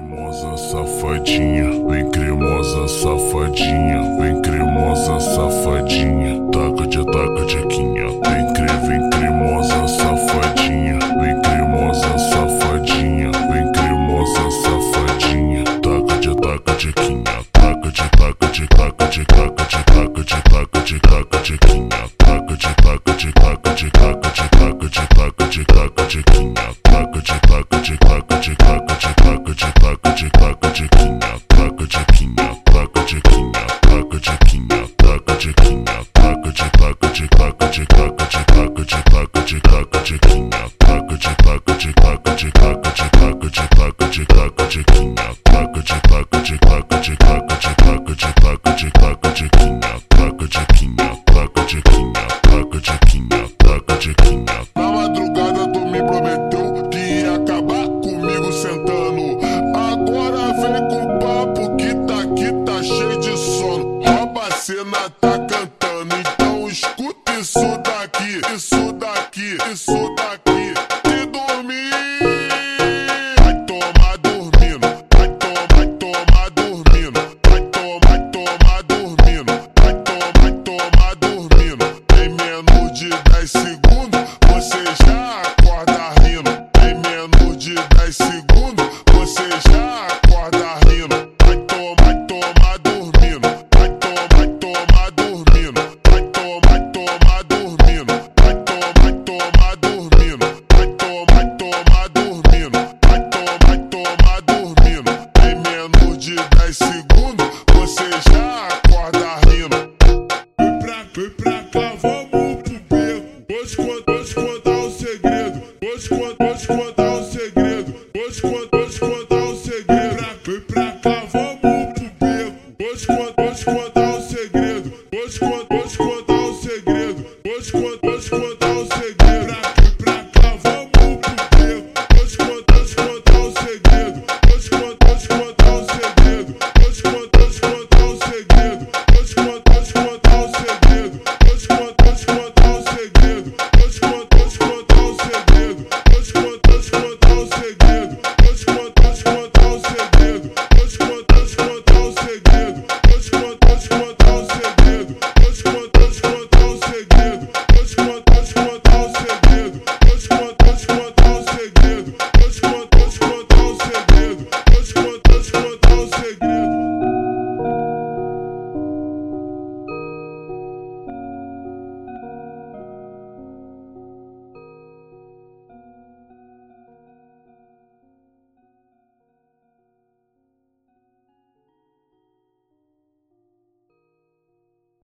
cremosa safadinha, vem cremosa safadinha, vem cremosa safadinha, taca de jequinha, vem cremosa safadinha, vem cremosa safadinha, vem cremosa safadinha, taca de jequinha, taca de jequinha, taca de jequinha, taca Na madrugada tu me prometeu que ia acabar comigo sentando. Agora vem com o papo que tá cheio de sono. Rouba a cena, tá cantando, então escuta isso daqui, isso daqui, isso daqui. E dormir, vai tomar dormindo, vai tomar dormindo, vai tomar dormindo, vai tomar dormindo. Em menos de 10 segundos você já acorda rindo. Em menos de 10 segundos você já acorda rindo. Vai tomar dormindo, vai tomar dormindo, vai tomar dormindo, vai tomar dormindo, vai tomar dormindo, vai tomar dormindo. Em menos de 10 segundos você já acorda rindo. Vem pra cá, vamos pro beco. Vou te contar o segredo. Vou te contar o segredo. Vou te contar